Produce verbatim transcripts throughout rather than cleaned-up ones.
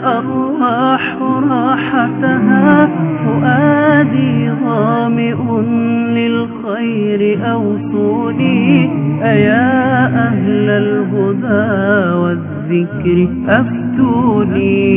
الأرواح راحتها، فؤادي ظامئ للخير أوصوني، أيا أهل الهدى والذكر أفتوني.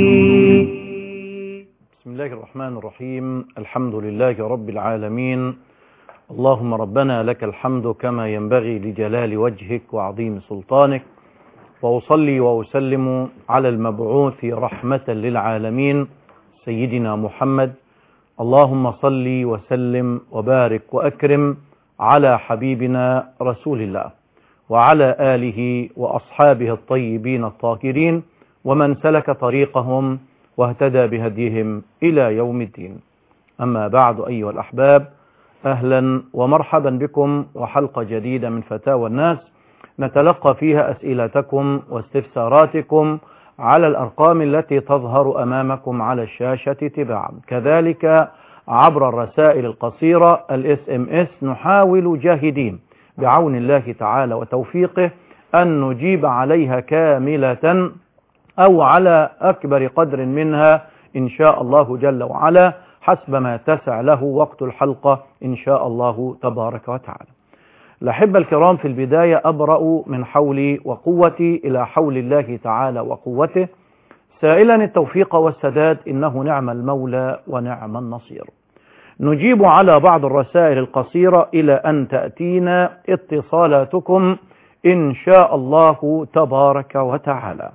بسم الله الرحمن الرحيم. الحمد لله رب العالمين. اللهم ربنا لك الحمد كما ينبغي لجلال وجهك وعظيم سلطانك، وأصلي وأسلم على المبعوث رحمة للعالمين سيدنا محمد. اللهم صل وسلم وبارك وأكرم على حبيبنا رسول الله وعلى آله وأصحابه الطيبين الطاهرين ومن سلك طريقهم واهتدى بهديهم إلى يوم الدين. أما بعد أيها الأحباب، أهلا ومرحبا بكم وحلقة جديدة من فتاوى الناس نتلقى فيها أسئلتكم واستفساراتكم على الأرقام التي تظهر أمامكم على الشاشة تباعا، كذلك عبر الرسائل القصيرة الاس ام اس. نحاول جاهدين بعون الله تعالى وتوفيقه أن نجيب عليها كاملة أو على أكبر قدر منها إن شاء الله جل وعلا، حسب ما تسع له وقت الحلقة إن شاء الله تبارك وتعالى. الأحبة الكرام، في البداية أبرأ من حولي وقوتي إلى حول الله تعالى وقوته، سائلا التوفيق والسداد، إنه نعم المولى ونعم النصير. نجيب على بعض الرسائل القصيرة إلى أن تأتينا اتصالاتكم إن شاء الله تبارك وتعالى.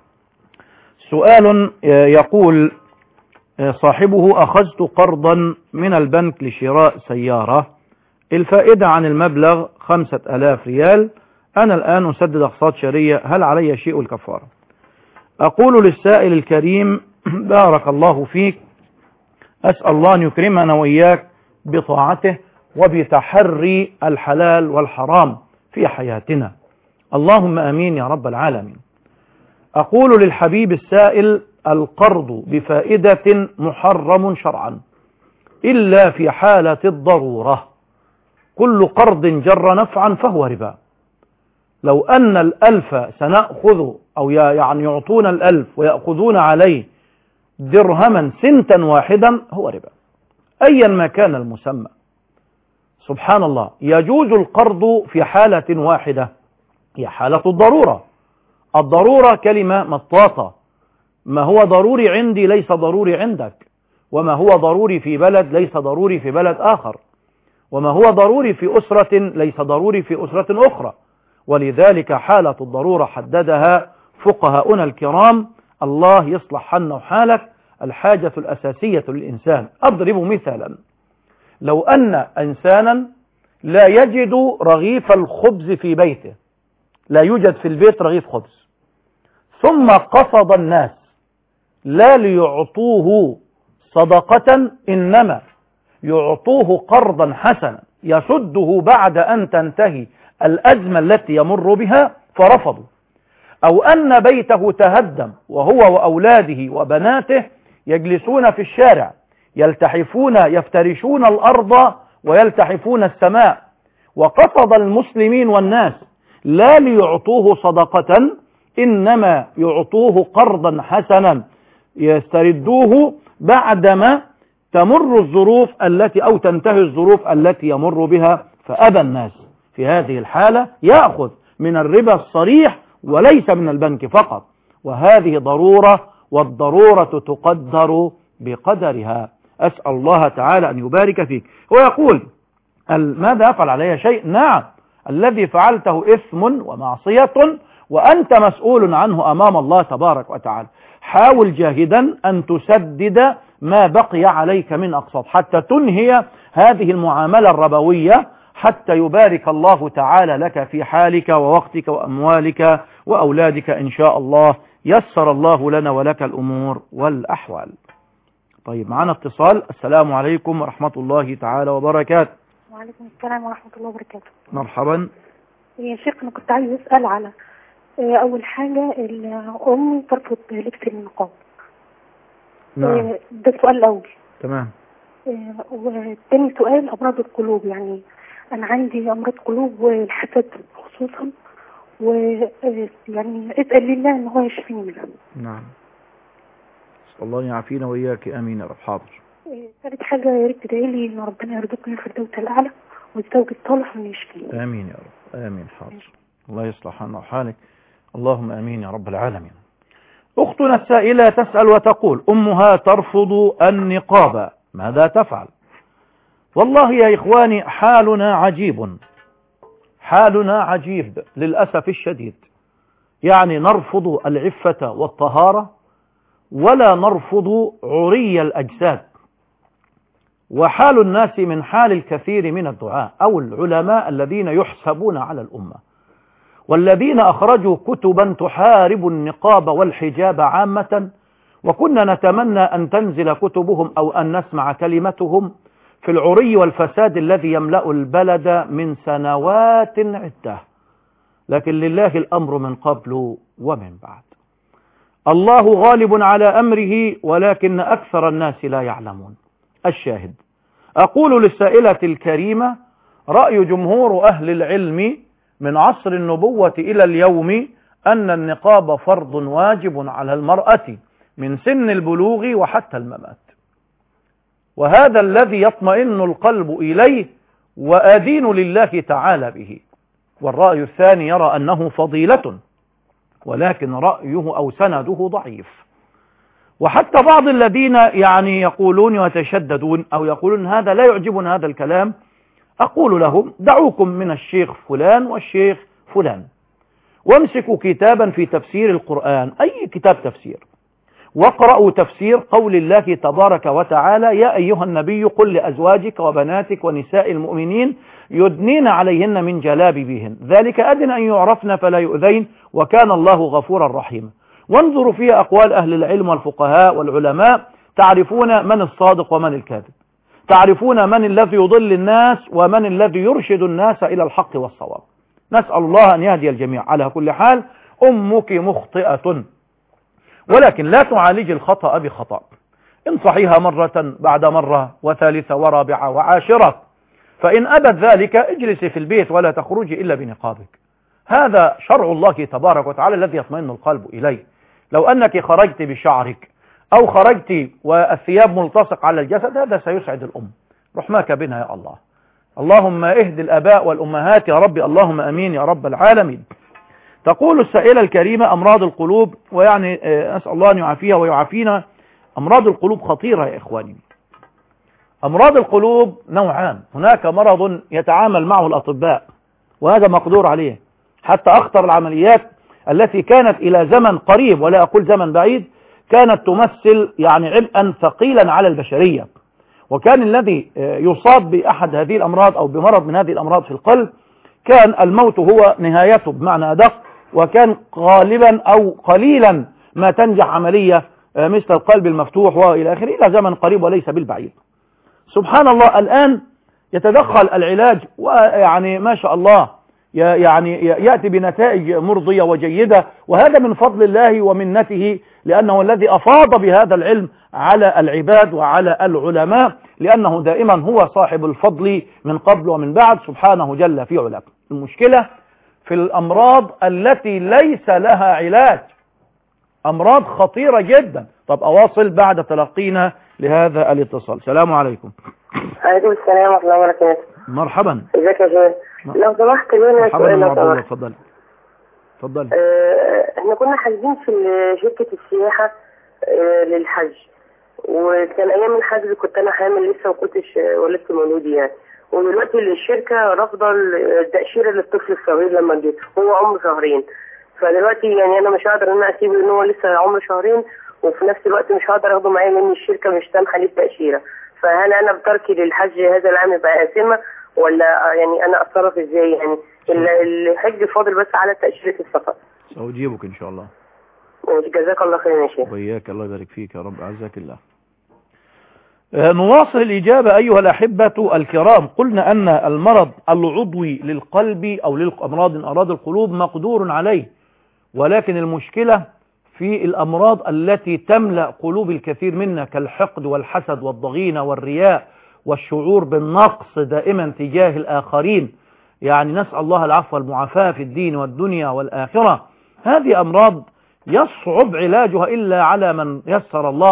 سؤال يقول صاحبه: أخذت قرضا من البنك لشراء سيارة، الفائدة عن المبلغ خمسة آلاف ريال، أنا الآن أسدد أقساط شهرية، هل علي شيء الكفارة؟ أقول للسائل الكريم: بارك الله فيك، أسأل الله أن يكرمنا وإياك بطاعته وبتحري الحلال والحرام في حياتنا، اللهم آمين يا رب العالمين. أقول للحبيب السائل: القرض بفائدة محرم شرعا إلا في حالة الضرورة، كل قرض جر نفعا فهو ربا. لو أن الألف سنأخذ أو يعني يعطون الألف ويأخذون عليه درهما سنتا واحدا هو ربا أيا ما كان المسمى. سبحان الله، يجوز القرض في حالة واحدة، هي حالة الضرورة. الضرورة كلمة مطاطة، ما هو ضروري عندي ليس ضروري عندك، وما هو ضروري في بلد ليس ضروري في بلد آخر، وما هو ضروري في أسرة ليس ضروري في أسرة أخرى. ولذلك حالة الضرورة حددها فقهاؤنا الكرام، الله يصلح حالنا وحالك، الحاجة الأساسية للإنسان. أضرب مثالا: لو أن إنسانا لا يجد رغيف الخبز في بيته، لا يوجد في البيت رغيف خبز، ثم قصد الناس لا ليعطوه صدقة إنما يعطوه قرضا حسنا يسده بعد أن تنتهي الأزمة التي يمر بها، فرفضوا. أو أن بيته تهدم وهو وأولاده وبناته يجلسون في الشارع يلتحفون يفترشون الأرض ويلتحفون السماء، وقصد المسلمين والناس لا ليعطوه صدقة إنما يعطوه قرضا حسنا يستردوه بعدما تمر الظروف التي أو تنتهي الظروف التي يمر بها، فأبى الناس في هذه الحالة يأخذ من الربا الصريح وليس من البنك فقط، وهذه ضرورة، والضرورة تقدر بقدرها. أسأل الله تعالى أن يبارك فيك. هو يقول: ماذا أفعل علي شيء؟ نعم، الذي فعلته إثم ومعصية وأنت مسؤول عنه أمام الله تبارك وتعالى. حاول جاهدا أن تسدد ما بقي عليك من أقساط حتى تنهي هذه المعاملة الربوية، حتى يبارك الله تعالى لك في حالك ووقتك وأموالك وأولادك إن شاء الله. يسر الله لنا ولك الأمور والأحوال. طيب، معنا اتصال. السلام عليكم ورحمة الله تعالى وبركاته. وعليكم السلام ورحمة الله وبركاته. مرحبا يا شيخ، أنا كنت عايز أسأل على أول حاجة، أمي ترفض لبس النقاب. نعم، ده السؤال الأول. تمام. والتاني سؤال أمراض القلوب، يعني أنا عندي أمراض قلوب والحسد خصوصا، ويعني اسأل لله إن هو يشفيني منها. نعم. نسأل الله أن يعافينا وإياك. آمين يا رب. حاضر. ثالث حاجة يا ريت تدعي لي إن ربنا يرزقني في الدوت الأعلى والزوج الصالح من يشفيني. آمين يا رب. آمين. حاضر. الله يصلح حالنا وحالك. اللهم آمين يا رب العالمين. أختنا السائلة تسأل وتقول: أمها ترفض النقاب، ماذا تفعل؟ والله يا إخواني حالنا عجيب، حالنا عجيب للأسف الشديد. يعني نرفض العفة والطهارة ولا نرفض عري الأجساد. وحال الناس من حال الكثير من الدعاء أو العلماء الذين يحسبون على الأمة والذين أخرجوا كتبا تحارب النقاب والحجاب عامة، وكنا نتمنى أن تنزل كتبهم أو أن نسمع كلمتهم في العري والفساد الذي يملأ البلد من سنوات عدة، لكن لله الأمر من قبل ومن بعد. الله غالب على أمره ولكن أكثر الناس لا يعلمون. الشاهد: أقول للسائلة الكريمة: رأي جمهور أهل العلم من عصر النبوة إلى اليوم أن النقاب فرض واجب على المرأة من سن البلوغ وحتى الممات، وهذا الذي يطمئن القلب إليه وأدين لله تعالى به. والرأي الثاني يرى أنه فضيلة ولكن رأيه أو سنده ضعيف. وحتى بعض الذين يعني يقولون ويتشددون أو يقولون هذا لا يعجبنا هذا الكلام، أقول لهم: دعوكم من الشيخ فلان والشيخ فلان، وامسكوا كتابا في تفسير القرآن، أي كتاب تفسير، واقرأوا تفسير قول الله تبارك وتعالى: يا أيها النبي قل لأزواجك وبناتك ونساء المؤمنين يدنين عليهن من جلابيبهن ذلك أدنى أن يعرفن فلا يؤذين وكان الله غفورا رحيما. وانظروا فيها أقوال أهل العلم والفقهاء والعلماء، تعرفون من الصادق ومن الكاذب، تعرفون من الذي يضل الناس ومن الذي يرشد الناس إلى الحق والصواب. نسأل الله أن يهدي الجميع. على كل حال أمك مخطئة، ولكن لا تعالج الخطأ بخطأ. انصحيها مرة بعد مرة وثالثة ورابعة وعاشرة، فإن أبت ذلك اجلسي في البيت ولا تخرجي إلا بنقابك. هذا شرع الله تبارك وتعالى الذي يطمئن القلب إليه. لو أنك خرجت بشعرك أو خرجت والثياب ملتصق على الجسد هذا سيسعد الأم، رحماك بنا يا الله. اللهم اهد الآباء والأمهات يا رب، اللهم أمين يا رب العالمين. تقول السائلة الكريمة: أمراض القلوب، ويعني أسأل الله أن يعافيها ويعافينا. أمراض القلوب خطيرة يا إخواني. أمراض القلوب نوعان، هناك مرض يتعامل معه الأطباء وهذا مقدور عليه، حتى أخطر العمليات التي كانت إلى زمن قريب ولا أقول زمن بعيد كانت تمثل يعني عبئا ثقيلا على البشرية، وكان الذي يصاب بأحد هذه الأمراض أو بمرض من هذه الأمراض في القلب كان الموت هو نهايته بمعنى أدق، وكان غالبا أو قليلا ما تنجح عملية مثل القلب المفتوح وإلى آخره إلى زمن قريب وليس بالبعيد. سبحان الله الآن يتدخل العلاج ويعني ما شاء الله يعني يأتي بنتائج مرضية وجيدة، وهذا من فضل الله ومنته، لأنه الذي أفاض بهذا العلم على العباد وعلى العلماء، لأنه دائما هو صاحب الفضل من قبل ومن بعد سبحانه جل في علاه. المشكلة في الأمراض التي ليس لها علاج، أمراض خطيرة جدا. طب أواصل بعد تلقينا لهذا الاتصال. السلام عليكم. عليكم السلام ورحمة الله وبركاته. مرحبا. ازيك يا شيخ؟ لو سمحت لنا سؤال. لو سمحت اتفضل اتفضل. اه احنا كنا حاجزين في شركة السياحة اه للحج، وكان ايام الحجز كنت انا حامل لسه وكنتش ولدت مولودي يعني، ودلوقتي الشركة رافضة التأشيرة للطفل الصغير لما جه هو عمره شهرين، فدلوقتي يعني انا مش هقدر ان انا اسيبه ان هو لسه عمره شهرين، وفي نفس الوقت مش هقدر اخده معايا لان الشركة مش سامحة لي التأشيرة. فهل انا بتركي للحج هذا العام يبقى آثمة ولا يعني انا اتصرف ازاي؟ يعني الحج فاضل بس على تأشيرة السفر. سأجيبك ان شاء الله. جزاك الله خير يا شيخ. وإياك، الله يبارك فيك يا رب، عزك الله. نواصل الإجابة أيها الأحبة الكرام. قلنا أن المرض العضوي للقلب أو للأمراض من أمراض القلوب مقدور عليه، ولكن المشكلة في الأمراض التي تملأ قلوب الكثير منا كالحقد والحسد والضغينة والرياء والشعور بالنقص دائما تجاه الآخرين. يعني نسأل الله العفو والمعافاة في الدين والدنيا والآخرة. هذه أمراض يصعب علاجها إلا على من يسر الله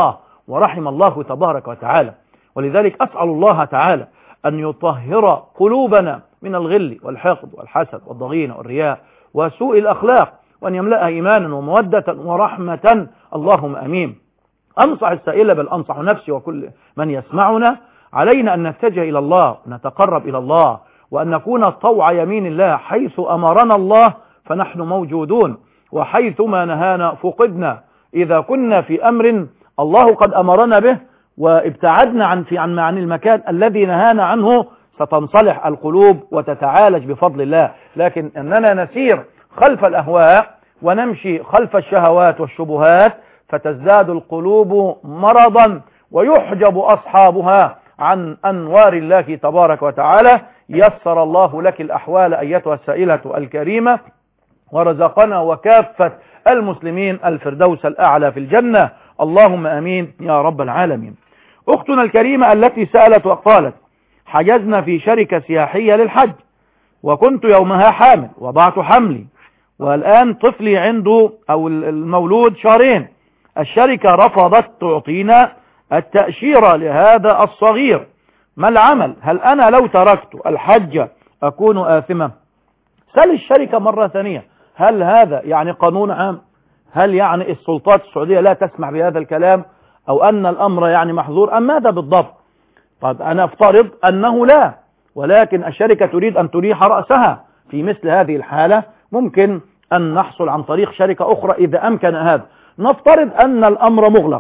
ورحم الله تبارك وتعالى. ولذلك أسأل الله تعالى أن يطهر قلوبنا من الغل والحقد والحسد والضغينة والرياء وسوء الأخلاق، وأن يملأها إيمانا ومودة ورحمة، اللهم أمين. أنصح السائل بل أنصح نفسي وكل من يسمعنا، علينا أن نتجه إلى الله ونتقرب إلى الله، وأن نكون طوع يمين الله، حيث أمرنا الله فنحن موجودون، وحيثما نهانا فقدنا. إذا كنا في أمر الله قد أمرنا به وابتعدنا عن في عن عن المكان الذي نهانا عنه، ستنصلح القلوب وتتعالج بفضل الله. لكن أننا نسير خلف الأهواء ونمشي خلف الشهوات والشبهات، فتزداد القلوب مرضا ويحجب أصحابها عن أنوار الله تبارك وتعالى. يسر الله لك الأحوال أيتها السائلة الكريمة، ورزقنا وكافة المسلمين الفردوس الأعلى في الجنة، اللهم أمين يا رب العالمين. أختنا الكريمة التي سألت وقالت: حجزنا في شركة سياحية للحج، وكنت يومها حامل، وضعت حملي، والآن طفلي عنده أو المولود شهرين. الشركة رفضت تعطينا التأشيرة لهذا الصغير، ما العمل؟ هل أنا لو تركت الحج أكون آثمة؟ سأل الشركة مرة ثانية، هل هذا يعني قانون عام؟ هل يعني السلطات السعودية لا تسمح بهذا الكلام، أو أن الأمر يعني محظور، أم ماذا بالضبط؟ طب أنا أفترض أنه لا، ولكن الشركة تريد أن تريح رأسها. في مثل هذه الحالة ممكن أن نحصل عن طريق شركة أخرى إذا أمكن هذا. نفترض أن الأمر مغلق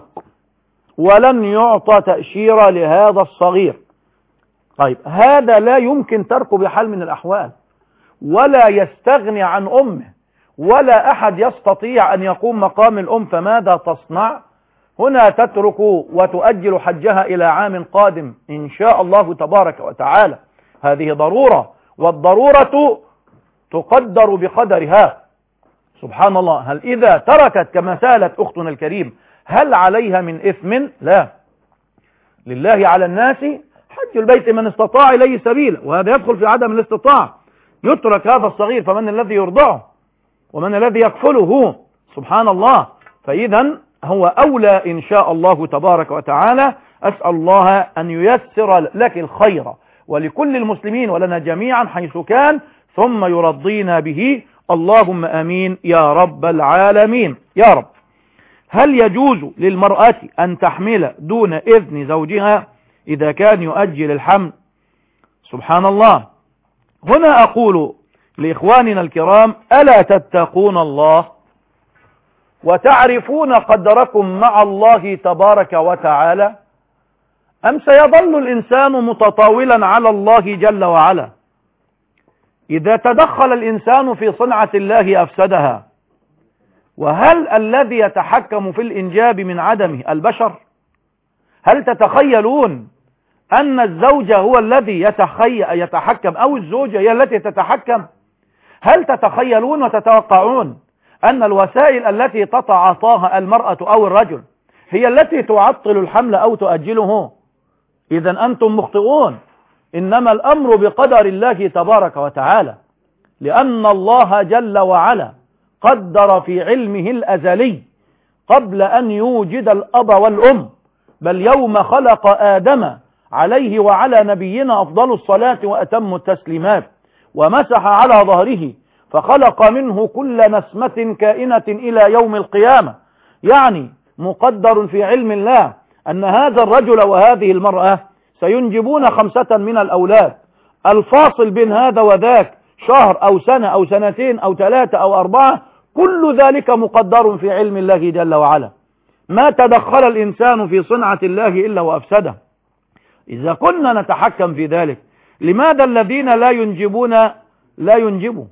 ولن يعطى تأشيرة لهذا الصغير، طيب هذا لا يمكن تركه بحال من الأحوال، ولا يستغني عن أمه، ولا أحد يستطيع أن يقوم مقام الأم، فماذا تصنع؟ هنا تترك وتؤجل حجها إلى عام قادم إن شاء الله تبارك وتعالى. هذه ضرورة، والضرورة تقدر بقدرها. سبحان الله. هل إذا تركت كما سألت أختنا الكريم هل عليها من إثم؟ لا. لله على الناس حج البيت من استطاع إليه سبيلا، وهذا يدخل في عدم الاستطاعة. يترك هذا الصغير، فمن الذي يرضعه ومن الذي يكفله؟ سبحان الله. فإذا هو أولى إن شاء الله تبارك وتعالى. أسأل الله أن ييسر لك الخير ولكل المسلمين ولنا جميعا حيث كان، ثم يرضينا به، اللهم آمين يا رب العالمين يا رب. هل يجوز للمرأة أن تحمل دون إذن زوجها إذا كان يؤجل الحمل؟ سبحان الله. هنا أقول لإخواننا الكرام: ألا تتقون الله وتعرفون قدركم مع الله تبارك وتعالى، أم سيظل الإنسان متطاولا على الله جل وعلا؟ إذا تدخل الإنسان في صنعة الله أفسدها. وهل الذي يتحكم في الإنجاب من عدمه البشر؟ هل تتخيلون أن الزوج هو الذي يتحكم أو الزوجة هي التي تتحكم؟ هل تتخيلون وتتوقعون أن الوسائل التي تتعاطاها المرأة أو الرجل هي التي تعطل الحمل أو تؤجله؟ إذا أنتم مخطئون. إنما الأمر بقدر الله تبارك وتعالى، لأن الله جل وعلا قدر في علمه الأزلي قبل أن يوجد الأب والأم، بل يوم خلق آدم عليه وعلى نبينا أفضل الصلاة وأتم التسليمات ومسح على ظهره فخلق منه كل نسمة كائنة إلى يوم القيامة. يعني مقدر في علم الله أن هذا الرجل وهذه المرأة سينجبون خمسة من الأولاد، الفاصل بين هذا وذاك شهر أو سنة أو سنتين أو ثلاثة أو أربعة، كل ذلك مقدر في علم الله جل وعلا. ما تدخل الإنسان في صنعة الله إلا وأفسده. إذا كنا نتحكم في ذلك، لماذا الذين لا ينجبون لا ينجبوا؟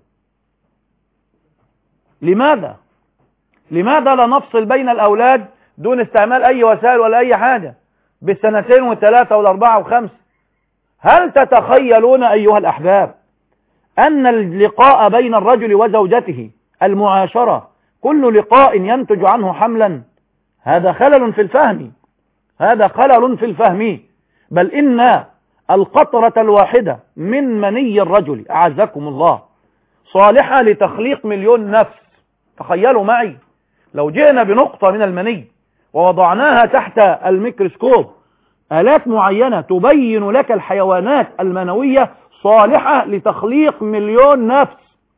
لماذا؟ لماذا لا نفصل بين الأولاد دون استعمال أي وسائل ولا أي حاجة بالسنتين والثلاثة والأربعة والخمس؟ هل تتخيلون أيها الأحباب أن اللقاء بين الرجل وزوجته، المعاشرة، كل لقاء ينتج عنه حملا؟ هذا خلل في الفهم، هذا خلل في الفهم. بل إن القطرة الواحدة من مني الرجل أعزكم الله صالحة لتخليق مليون نفس. تخيلوا معي لو جئنا بنقطة من المني ووضعناها تحت الميكروسكوب، آلات معينة تبين لك الحيوانات المنوية صالحة لتخليق مليون نفس،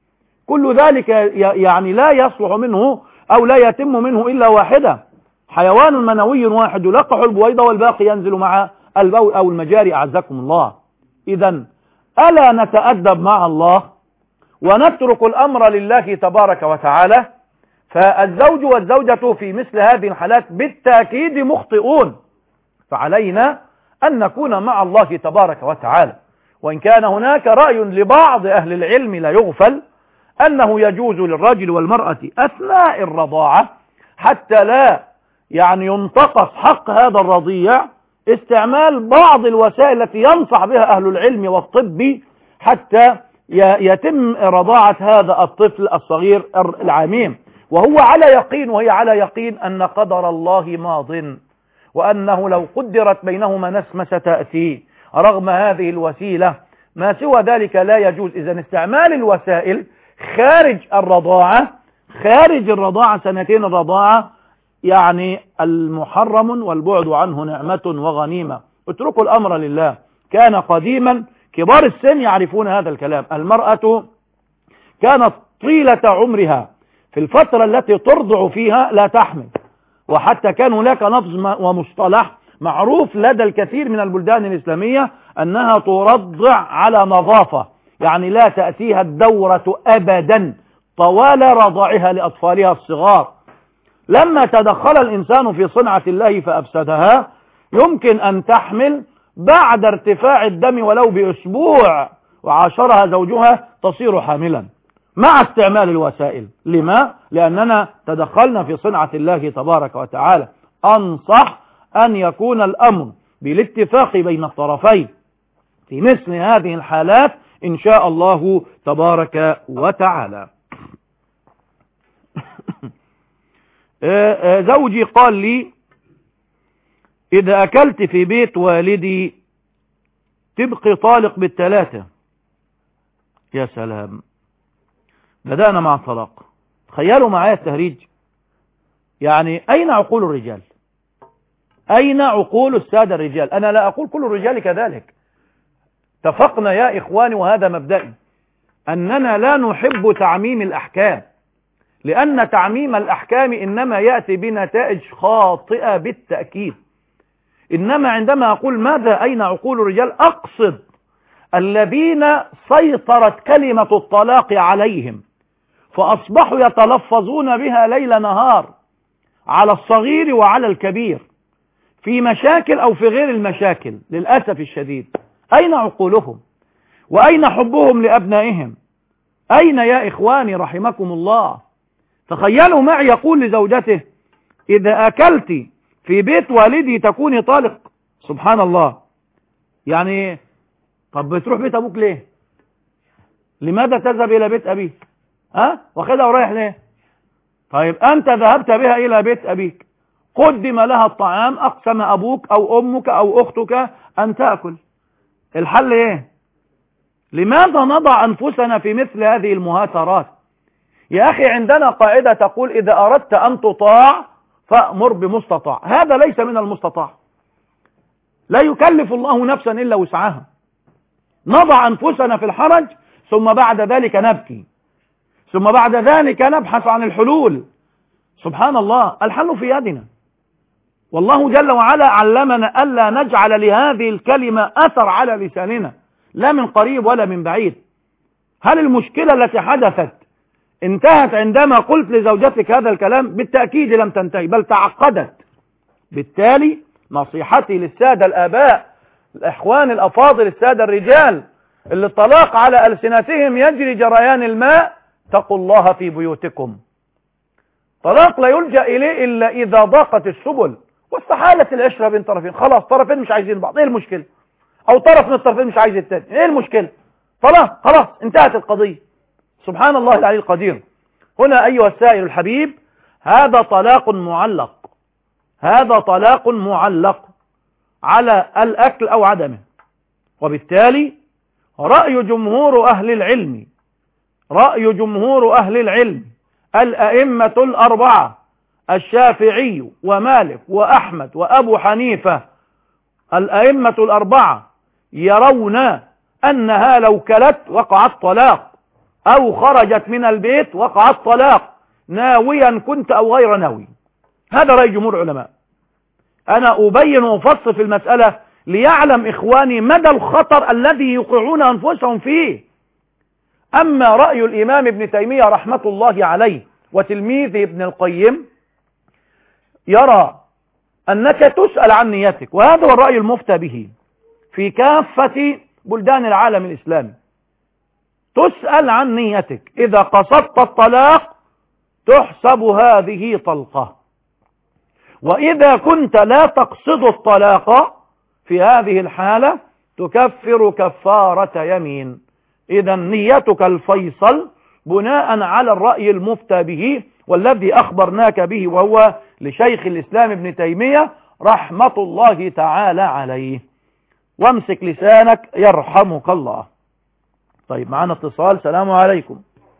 كل ذلك يعني لا يصلح منه أو لا يتم منه إلا واحدة، حيوان منوي واحد يلقح البويضة والباقي ينزل مع البول أو المجاري أعزكم الله. إذن ألا نتأدب مع الله ونترك الأمر لله تبارك وتعالى؟ فالزوج والزوجة في مثل هذه الحالات بالتأكيد مخطئون، فعلينا أن نكون مع الله تبارك وتعالى. وإن كان هناك رأي لبعض أهل العلم لا يغفل أنه يجوز للرجل والمرأة أثناء الرضاعة حتى لا يعني ينتقص حق هذا الرضيع استعمال بعض الوسائل التي ينصح بها أهل العلم والطب حتى يتم رضاعة هذا الطفل الصغير العميم، وهو على يقين وهي على يقين أن قدر الله ماضٍ، وأنه لو قدرت بينهما نسمة ستأتي رغم هذه الوسيلة. ما سوى ذلك لا يجوز. إذن استعمال الوسائل خارج الرضاعة خارج الرضاعة سنتين الرضاعة يعني المحرم، والبعد عنه نعمة وغنيمة. اتركوا الأمر لله. كان قديما كبار السن يعرفون هذا الكلام. المرأة كانت طيلة عمرها في الفترة التي ترضع فيها لا تحمل، وحتى كان هناك لفظ ومصطلح معروف لدى الكثير من البلدان الإسلامية أنها ترضع على نظافة، يعني لا تأتيها الدورة أبدا طوال رضعها لأطفالها الصغار. لما تدخل الإنسان في صنعة الله فأفسدها يمكن أن تحمل بعد ارتفاع الدم ولو بأسبوع وعاشرها زوجها تصير حاملا مع استعمال الوسائل. لما؟ لأننا تدخلنا في صنعة الله تبارك وتعالى. أنصح أن يكون الأمر بالاتفاق بين الطرفين في مثل هذه الحالات إن شاء الله تبارك وتعالى. زوجي قال لي إذا أكلت في بيت والدي تبقي طالق بالثلاثة. يا سلام، بدأنا مع الطلاق. تخيلوا معايا التهريج. يعني أين عقول الرجال؟ أين عقول السادة الرجال؟ أنا لا أقول كل الرجال كذلك، اتفقنا يا إخواني وهذا مبدئي أننا لا نحب تعميم الأحكام، لأن تعميم الأحكام إنما يأتي بنتائج خاطئة بالتأكيد. إنما عندما أقول ماذا أين عقول الرجال أقصد الذين سيطرت كلمة الطلاق عليهم فأصبحوا يتلفظون بها ليل نهار على الصغير وعلى الكبير في مشاكل أو في غير المشاكل. للأسف الشديد أين عقولهم وأين حبهم لأبنائهم؟ أين يا إخواني رحمكم الله؟ تخيلوا معي يقول لزوجته إذا أكلت في بيت والدي تكوني طالق. سبحان الله. يعني طب بتروح بيت أبوك ليه؟ لماذا تذهب إلى بيت أبيك؟ ها؟ واخدها ورايح ليه؟ طيب أنت ذهبت بها إلى بيت أبيك، قدم لها الطعام، أقسم أبوك أو أمك أو أختك أن تأكل. الحل إيه؟ لماذا نضع أنفسنا في مثل هذه المهاترات؟ يا أخي عندنا قاعدة تقول إذا أردت أن تطاع فأمر بمستطاع. هذا ليس من المستطاع، لا يكلف الله نفسا إلا وسعها. نضع أنفسنا في الحرج ثم بعد ذلك نبكي، ثم بعد ذلك نبحث عن الحلول. سبحان الله، الحل في يدنا. والله جل وعلا علمنا ألا نجعل لهذه الكلمة أثر على لساننا لا من قريب ولا من بعيد. هل المشكلة التي حدثت انتهت عندما قلت لزوجتك هذا الكلام؟ بالتأكيد لم تنتهي بل تعقدت. بالتالي نصيحتي للسادة الآباء الإخوان الأفاضل السادة الرجال اللي الطلاق على ألسنتهم يجري جريان الماء، اتقوا الله في بيوتكم. طلاق لا يلجأ إليه إلا إذا ضاقت السبل واستحالت العشرة بين طرفين. خلاص طرفين مش عايزين بعض، ايه المشكلة؟ او طرف من الطرفين مش عايز التاني، ايه المشكلة؟ خلاص خلاص انتهت القضية. سبحان الله العلي القدير. هنا أيها السائل الحبيب هذا طلاق معلق، هذا طلاق معلق على الأكل أو عدمه. وبالتالي رأي جمهور أهل العلم رأي جمهور أهل العلم الأئمة الأربعة الشافعي ومالك وأحمد وأبو حنيفة الأئمة الأربعة يرون أنها لو كلت وقع الطلاق أو خرجت من البيت وقع الطلاق ناويا كنت أو غير ناوي. هذا رأي جمهور العلماء. أنا أبين وأفصل في المسألة ليعلم إخواني مدى الخطر الذي يوقعون أنفسهم فيه. أما رأي الإمام ابن تيمية رحمة الله عليه وتلميذه ابن القيم يرى أنك تسأل عن نيتك، وهذا هو الرأي المفتى به في كافة بلدان العالم الإسلامي. تسأل عن نيتك، إذا قصدت الطلاق تحسب هذه طلقة، وإذا كنت لا تقصد الطلاق في هذه الحالة تكفر كفارة يمين. إذا نيتك الفيصل بناء على الرأي المفتى به والذي أخبرناك به، وهو لشيخ الإسلام ابن تيمية رحمة الله تعالى عليه. وامسك لسانك يرحمك الله. طيب معنا اتصال. السلام عليكم.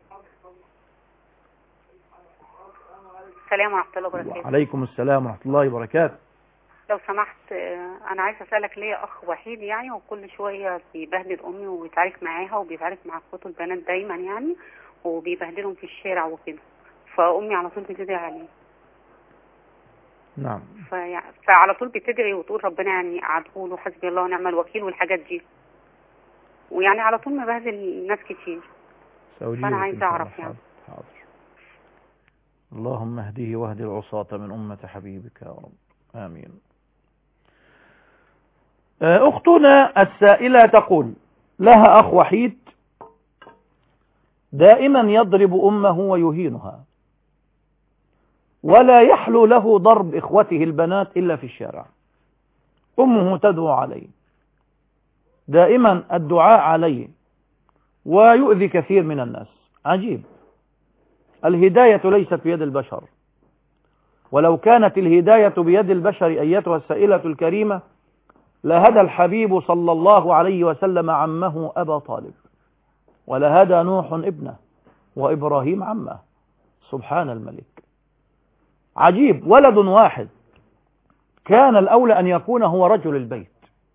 السلام ورحمة الله وبركاته. وعليكم السلام ورحمة الله وبركاته. لو سمحت أنا عايزة أسألك، ليا أخ وحيد يعني، وكل شوية بيبهدل أمي وبيتعارك معاها وبيتعارك مع أخواته البنات دايما يعني، وبيبهدلهم في الشارع وكده، فأمي على طول بتدعي عليه. نعم. فيعني فعلى طول بتدعي وتقول ربنا يعني يقعده له، حسبي الله ونعم الوكيل والحاجات دي، ويعني على طول مبهدل ناس كتير. فأنا عايزة أعرف يعني. حاضر. اللهم اهديه واهد العصاة من أمة حبيبك يا رب، آمين. أختنا السائلة تقول لها أخ وحيد دائما يضرب أمه ويهينها، ولا يحلو له ضرب إخوته البنات إلا في الشارع. أمه تدعو عليه دائما، الدعاء عليه، ويؤذي كثير من الناس. عجيب، الهداية ليست بيد البشر، ولو كانت الهداية بيد البشر أيتها السائلة الكريمة لهدى الحبيب صلى الله عليه وسلم عمه أبا طالب، ولهدى نوح ابنه، وإبراهيم عمه. سبحان الملك. عجيب، ولد واحد كان الأولى أن يكون هو رجل البيت،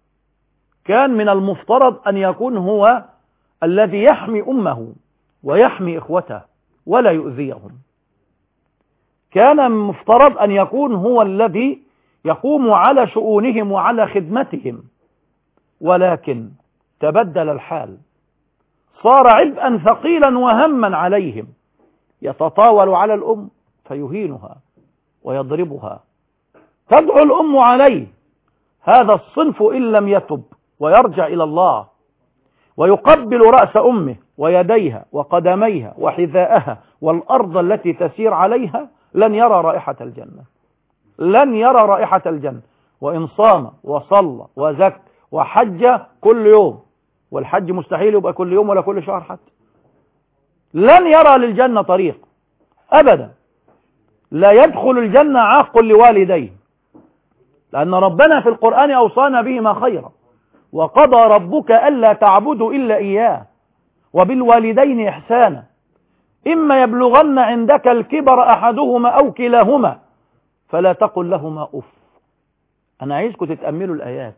كان من المفترض أن يكون هو الذي يحمي أمه ويحمي إخوته ولا يؤذيهم، كان مفترض أن يكون هو الذي يقوم على شؤونهم وعلى خدمتهم، ولكن تبدل الحال، صار عبئا ثقيلا وهما عليهم، يتطاول على الأم فيهينها ويضربها، تدعو الأم عليه. هذا الصنف إن لم يتب ويرجع إلى الله ويقبل رأس أمه ويديها وقدميها وحذاءها والأرض التي تسير عليها لن يرى رائحة الجنة، لن يرى رائحة الجنة. وإن صام وصلى وزكى وحج كل يوم، والحج مستحيل يبقى كل يوم ولا كل شهر حتى، لن يرى للجنة طريق أبدا. لا يدخل الجنة عاق لوالديه، لأن ربنا في القرآن أوصانا بهما خيرا، وقضى ربك ألا تعبدوا إلا إياه وبالوالدين إحسانا إما يبلغن عندك الكبر أحدهما أو كلاهما فلا تقل لهما أف. أنا عايزكم تتأملوا الآيات.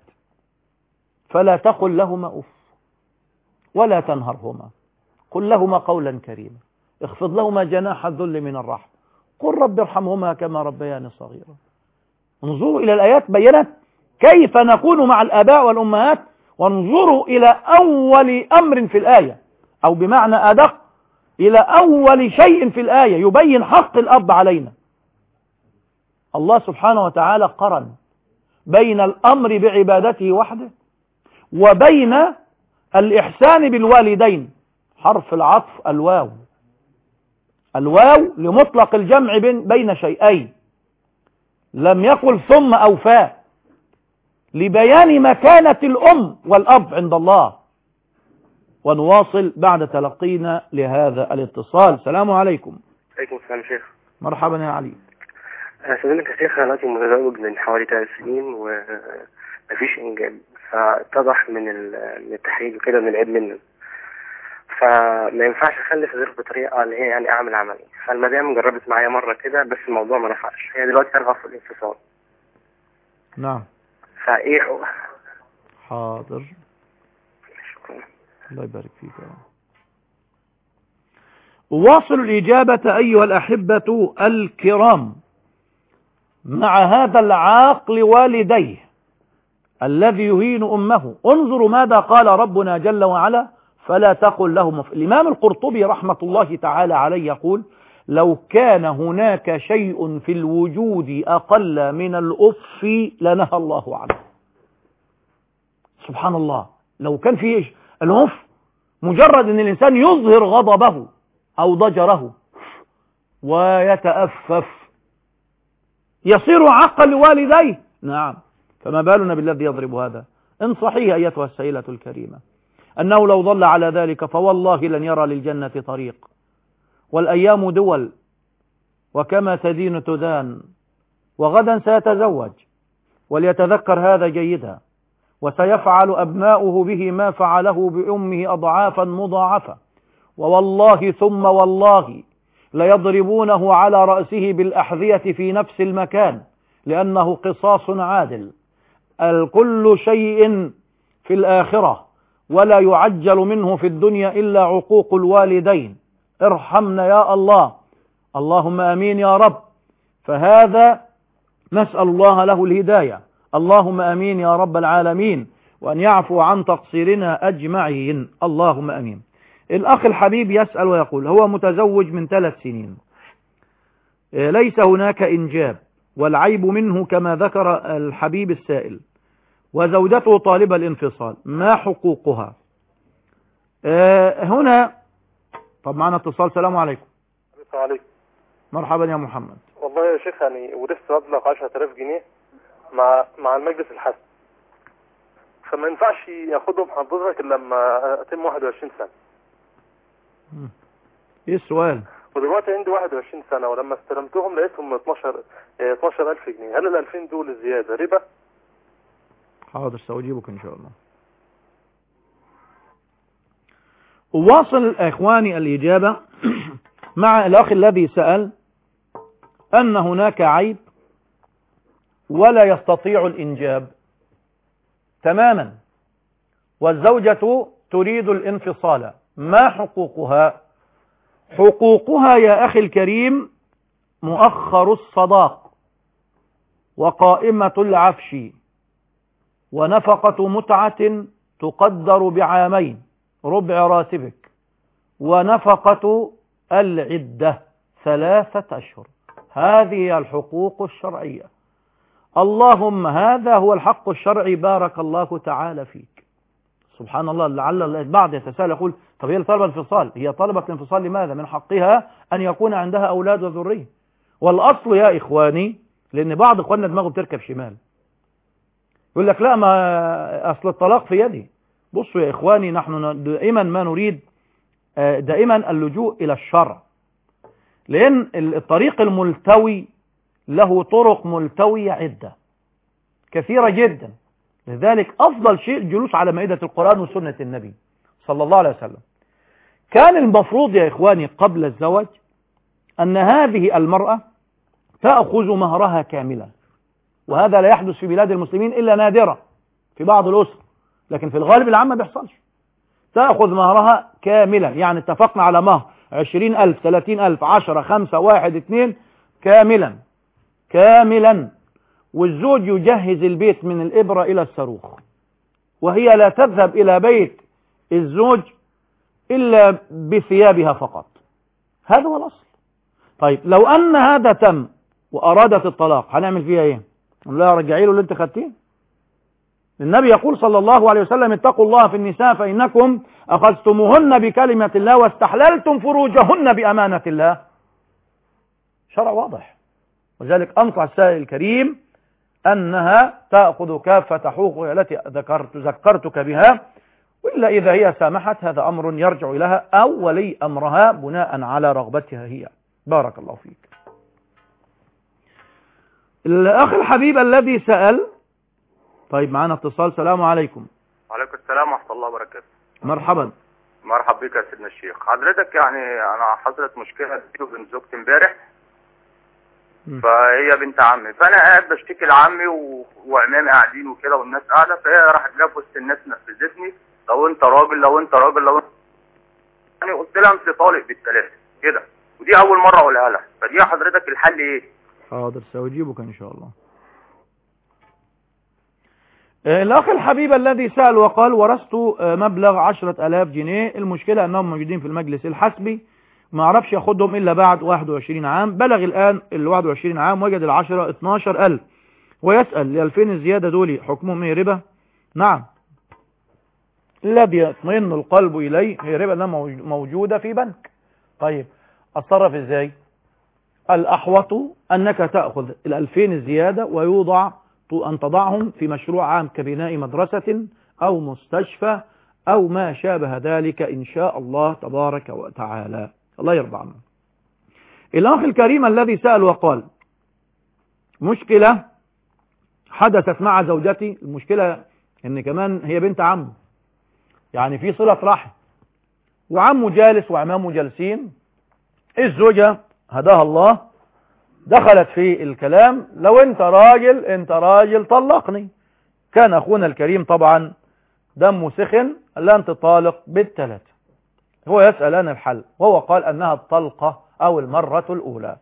فلا تقل لهما أف ولا تنهرهما، قل لهما قولا كريما، اخفض لهما جناح الذل من الرحمة، قل رب ارحمهما كما ربياني صغيرا. انظروا إلى الآيات بينت كيف نكون مع الآباء والأمهات، وانظروا إلى أول أمر في الآية، أو بمعنى أدق إلى أول شيء في الآية يبين حق الأب علينا. الله سبحانه وتعالى قرن بين الأمر بعبادته وحده وبين الإحسان بالوالدين. حرف العطف الواو، الواو لمطلق الجمع بين شيئين، لم يقل ثم أو فاء، لبيان مكانة الأم والأب عند الله. ونواصل بعد تلقينا لهذا الاتصال. السلام عليكم. عليكم السلام شيخ. مرحبا يا علي. سلامك يا شيخ. أنا دلوقتي متزوج من حوالي ثلاث سنين ومفيش إنجاب، فاتضح من التحليل وكده من العيب منه، فما ينفعش اخلف غير بطريقه اللي هي يعني اعمل عملي. فالمدام جربت معايا مره كده بس الموضوع ما نفعش. هي دلوقتي ترغب في الانفصال. نعم. فايه هو؟ حاضر. شكرا. الله يبارك فيك. واصل الإجابة أيها الأحبة الكرام مع هذا العاقل والديه الذي يهين أمه. انظروا ماذا قال ربنا جل وعلا: فلا تقل لهم اف. الإمام القرطبي رحمة الله تعالى عليه يقول: لو كان هناك شيء في الوجود أقل من الأف لنهى الله عنه. سبحان الله. لو كان في إيش الأف مجرد أن الإنسان يظهر غضبه أو ضجره ويتأفف يصير عقا لوالديه. نعم، فما بالنا بالذي يضرب هذا. انصحيه أيتها السيلة الكريمة أنه لو ظل على ذلك فوالله لن يرى للجنة طريق. والأيام دول، وكما تدين تدان، وغدا سيتزوج، وليتذكر هذا جيدا، وسيفعل أبناؤه به ما فعله بأمه أضعافا مضاعفة. ووالله ثم والله ليضربونه على رأسه بالأحذية في نفس المكان، لأنه قصاص عادل. الكل شيء في الآخرة ولا يعجل منه في الدنيا إلا عقوق الوالدين. ارحمنا يا الله. اللهم آمين يا رب. فهذا نسأل الله له الهداية. اللهم آمين يا رب العالمين، وأن يعفو عن تقصيرنا أجمعين. اللهم آمين. الأخ الحبيب يسأل ويقول: هو متزوج من ثلاث سنين، ليس هناك إنجاب، والعيب منه كما ذكر الحبيب السائل، وزوجته طالبة الانفصال، ما حقوقها؟ هنا طب معنا اتصال. السلام عليكم. السلام عليكم. مرحبا يا محمد. والله يا شيخ يعني ورثت مبلغ عشرة آلاف جنيه مع مع المجلس الحسن، فما ينفعش ياخدهم حضرتك الا لما اتم واحد وعشرين سنة. ايه السؤال؟ ودلوقتي عندي واحد وعشرين سنة، ولما استلمتهم لقيتهم اتناشر ألف جنيه. هل ال ألفين دول زيادة ربا؟ حاضر، سأجيبك إن شاء الله. واصل إخواني الإجابة مع الأخ الذي سأل أن هناك عيب ولا يستطيع الإنجاب تماما، والزوجة تريد الانفصال، ما حقوقها؟ حقوقها يا أخي الكريم مؤخر الصداق، وقائمة العفش، ونفقة متعة تقدر بعامين ربع راتبك، ونفقة العدة ثلاثة أشهر. هذه الحقوق الشرعية. اللهم هذا هو الحق الشرعي. بارك الله تعالى فيك. سبحان الله. لعل البعض يتساءل يقول: طب هي طالبة الانفصال، هي طالبة الانفصال لماذا؟ من حقها أن يكون عندها أولاد وذرية. والأصل يا إخواني، لأن بعض إخواننا دماغه بتركب شمال، يقول لك لا، ما أصل الطلاق في يدي. بصوا يا إخواني، نحن دائما ما نريد دائما اللجوء إلى الشرع، لأن الطريق الملتوي له طرق ملتوية عدة كثيرة جدا. لذلك أفضل شيء الجلوس على مائدة القرآن وسنة النبي صلى الله عليه وسلم. كان المفروض يا إخواني قبل الزواج أن هذه المرأة تأخذ مهرها كاملا، وهذا لا يحدث في بلاد المسلمين إلا نادرة في بعض الأسر، لكن في الغالب العام ما بيحصلش. تأخذ مهرها كاملا، يعني اتفقنا على مهر عشرين ألف، ثلاثين ألف، عشرة، خمسة، واحد، اثنين، كاملا كاملا. والزوج يجهز البيت من الإبرة إلى الصاروخ، وهي لا تذهب إلى بيت الزوج إلا بثيابها فقط. هذا هو الأصل. طيب لو أن هذا تم وأرادت الطلاق، هنعمل فيها إيه؟ لا، رجعي له اللي أنت خدتيه. النبي يقول صلى الله عليه وسلم: اتقوا الله في النساء فإنكم أخذتموهن بكلمة الله واستحللتم فروجهن بأمانة الله. شرع واضح. وذلك أنصح السائل الكريم أنها تأخذ كافة حقوقها التي ذكرت ذكرتك بها، وإلا إذا هي سامحت هذا أمر يرجع لها أو ولي أمرها بناء على رغبتها هي. بارك الله فيك. الأخ الحبيب الذي سأل. طيب معنا اتصال. السلام عليكم. وعليكم السلام ورحمة الله وبركاته. مرحبا. مرحب بك يا سيدنا الشيخ. حضرتك يعني انا حصلت مشكله بيني وبين زوجتي امبارح، فهي بنت عمي، فانا قاعد بشتكي لعمي و... وعمامي قاعدين وكده والناس قاعده، فهي راحت جت وسط الناس نفذتني، لو انت راجل لو انت راجل لو انت يعني قلت لها انت طالق بالثلاثه كده، ودي اول مره اقولها لها، فدي حضرتك الحل ايه؟ حاضر سأجيبك ان شاء الله. الأخ الحبيب الذي سأل وقال ورثت مبلغ عشرة آلاف جنيه، المشكلة أنهم موجودين في المجلس الحسبي ما عرفش ياخدهم إلا بعد واحد وعشرين عام، بلغ الآن ال واحد وعشرين عام وجد العشرة اتناشر ألف، ويسأل الألفين الزيادة دول حكمهم ايه؟ ربا؟ نعم، الذي يطمئن القلب إليه هي ربا أنها موجودة في بنك. طيب أتصرف إزاي؟ الأحوط أنك تأخذ الألفين الزيادة ويوضع أن تضعهم في مشروع عام كبناء مدرسة أو مستشفى أو ما شابه ذلك إن شاء الله تبارك وتعالى. الله يرضى عنه. الأخ الكريم الذي سأل وقال مشكلة حدثت مع زوجتي، المشكلة إن كمان هي بنت عمه، يعني في صلة رحم، وعمه جالس وعمامه جالسين، الزوجة هداها الله دخلت في الكلام لو انت راجل انت راجل طلقني. كان اخونا الكريم طبعا دمه سخن، قال لها انت طالق بالثلاثة. هو يسأل انا الحل، وهو قال انها الطلقة او المرة الاولى.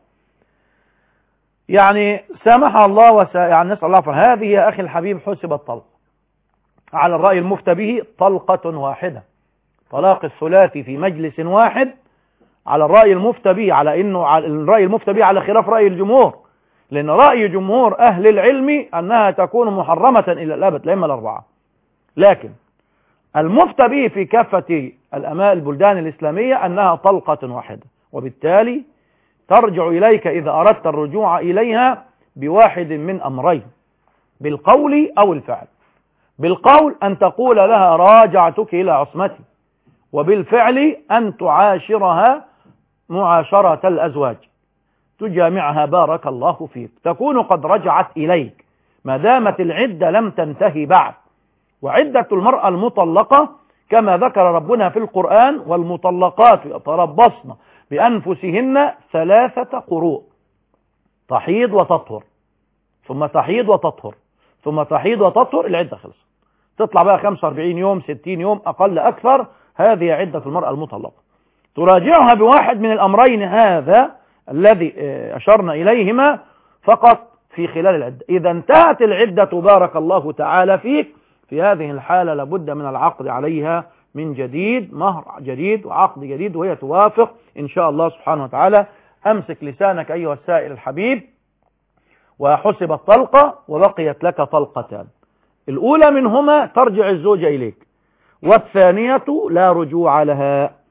يعني سامح الله وسا يعني نسأل الله فرح. هذه يا اخي الحبيب حسب الطلق على الرأي المفتى به طلقة واحدة، طلاق الثلاثي في مجلس واحد على الرأي المفتى به، على انه على الرأي المفتى به على خلاف رأي الجمهور، لان رأي جمهور اهل العلم انها تكون محرمة الى الابد الائمة الاربعة، لكن المفتى به في كافة الاماء البلدان الاسلامية انها طلقة واحدة، وبالتالي ترجع اليك اذا اردت الرجوع اليها بواحد من امرين، بالقول او الفعل. بالقول ان تقول لها راجعتك الى عصمتي، وبالفعل ان تعاشرها معاشرة الأزواج، تجامعها بارك الله فيك، تكون قد رجعت إليك ما دامت العدة لم تنتهي بعد. وعدة المرأة المطلقة كما ذكر ربنا في القرآن والمطلقات يتربصن بأنفسهن ثلاثة قروء، تحيض وتطهر ثم تحيض وتطهر ثم تحيض وتطهر، العدة خلصت، تطلع بقى خمسة وأربعين يوم ستين يوم أقل أكثر، هذه عدة المرأة المطلقة. تراجعها بواحد من الأمرين هذا الذي أشرنا إليهما فقط في خلال العدة. إذا انتهت العدة بارك الله تعالى فيك، في هذه الحالة لابد من العقد عليها من جديد، مهر جديد وعقد جديد، وهي توافق إن شاء الله سبحانه وتعالى. أمسك لسانك أيها السائل الحبيب. وحسب الطلقة وبقيت لك طلقتان، الأولى منهما ترجع الزوجة إليك، والثانية لا رجوع لها.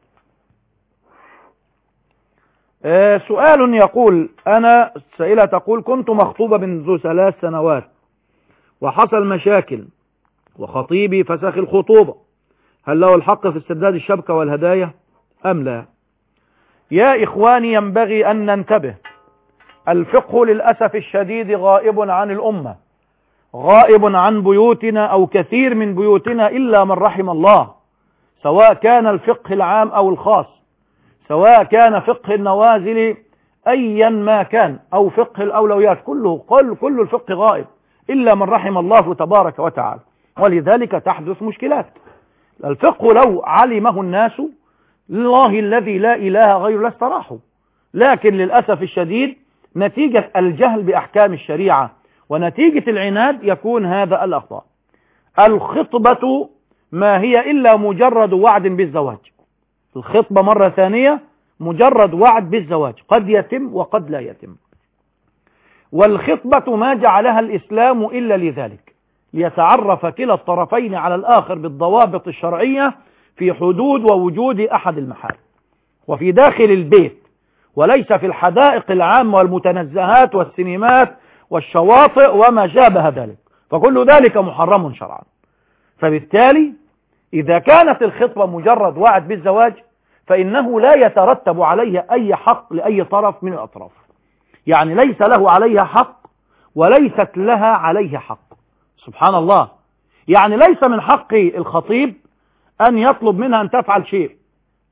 آه سؤال يقول أنا سائلة تقول كنت مخطوبة منذ ثلاث سنوات وحصل مشاكل وخطيبي فسخ الخطوبة، هل له الحق في استرداد الشبكة والهدايا أم لا؟ يا إخواني ينبغي أن ننتبه، الفقه للأسف الشديد غائب عن الأمة، غائب عن بيوتنا أو كثير من بيوتنا إلا من رحم الله، سواء كان الفقه العام أو الخاص، سواء كان فقه النوازل أيا ما كان أو فقه الأولويات، كله كل, كل الفقه غائب إلا من رحم الله تبارك وتعالى، ولذلك تحدث مشكلات. الفقه لو علمه الناس لله الذي لا إله غيره لاستراحوا، لكن للأسف الشديد نتيجة الجهل بأحكام الشريعة ونتيجة العناد يكون هذا الأخطاء. الخطبة ما هي إلا مجرد وعد بالزواج، الخطبة مرة ثانية مجرد وعد بالزواج، قد يتم وقد لا يتم. والخطبة ما جعلها الإسلام إلا لذلك، ليتعرف كلا الطرفين على الآخر بالضوابط الشرعية في حدود ووجود أحد المحارم، وفي داخل البيت، وليس في الحدائق العامة والمتنزهات والسينمات والشواطئ وما شابه ذلك، فكل ذلك محرم شرعا. فبالتالي إذا كانت الخطبة مجرد وعد بالزواج فإنه لا يترتب عليها أي حق لأي طرف من الأطراف، يعني ليس له عليها حق وليست لها عليه حق. سبحان الله، يعني ليس من حق الخطيب أن يطلب منها أن تفعل شيء،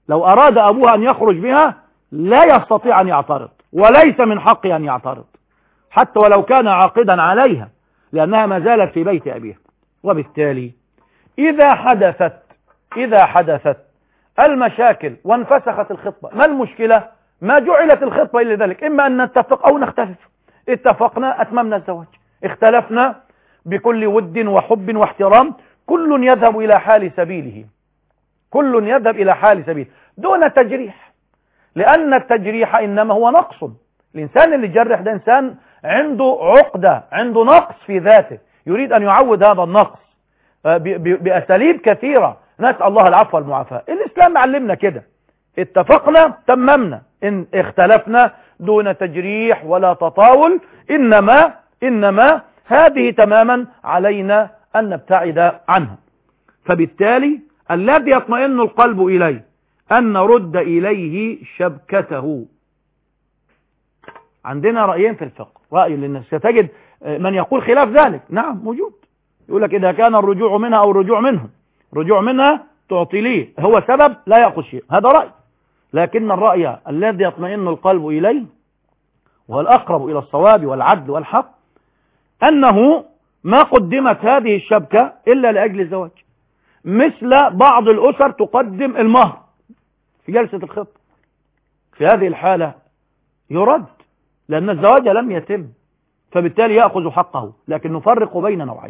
لو أراد أبوها أن يخرج بها لا يستطيع أن يعترض، وليس من حقه أن يعترض حتى ولو كان عاقدا عليها، لأنها ما زالت في بيت أبيها. وبالتالي إذا حدثت إذا حدثت المشاكل وانفسخت الخطبة، ما المشكلة؟ ما جعلت الخطبة إلا ذلك، إما أن نتفق أو نختلف. اتفقنا أتممنا الزواج، اختلفنا بكل ود وحب واحترام، كل يذهب إلى حال سبيله، كل يذهب إلى حال سبيله دون تجريح، لأن التجريح إنما هو نقص. الإنسان اللي جرح ده إنسان عنده عقدة، عنده نقص في ذاته، يريد أن يعود هذا النقص بأساليب كثيرة. نسأل الله العفو والمعافاة. الإسلام علمنا كده، اتفقنا تممنا، إن اختلفنا دون تجريح ولا تطاول، إنما إنما هذه تماما علينا أن نبتعد عنها. فبالتالي الذي يطمئن القلب إليه أن نرد إليه شبكته. عندنا رأيين في الفقه، رأي للناس ستجد من يقول خلاف ذلك، نعم موجود، يقول لك إذا كان الرجوع منها أو الرجوع منه، رجوع منها تعطي ليه هو سبب لا يأخذ شيء، هذا رأي. لكن الرأي الذي يطمئن القلب إليه والأقرب إلى الصواب والعدل والحق أنه ما قدمت هذه الشبكة إلا لأجل الزواج، مثل بعض الأسر تقدم المهر في جلسة الخطبة، في هذه الحالة يرد لأن الزواج لم يتم، فبالتالي يأخذ حقه. لكن نفرق بين نوعين،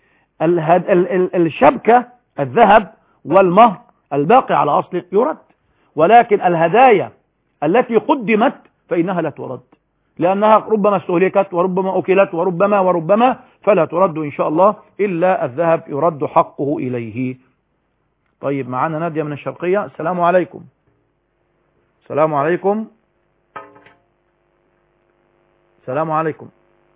الشبكة الذهب والمهر الباقي على أصله يرد، ولكن الهدايا التي قدمت فإنها لا ترد، لأنها ربما استهلكت وربما أكلت وربما وربما فلا ترد إن شاء الله، إلا الذهب يرد حقه إليه. طيب معنا نادية من الشرقية. السلام عليكم. السلام عليكم. السلام عليكم.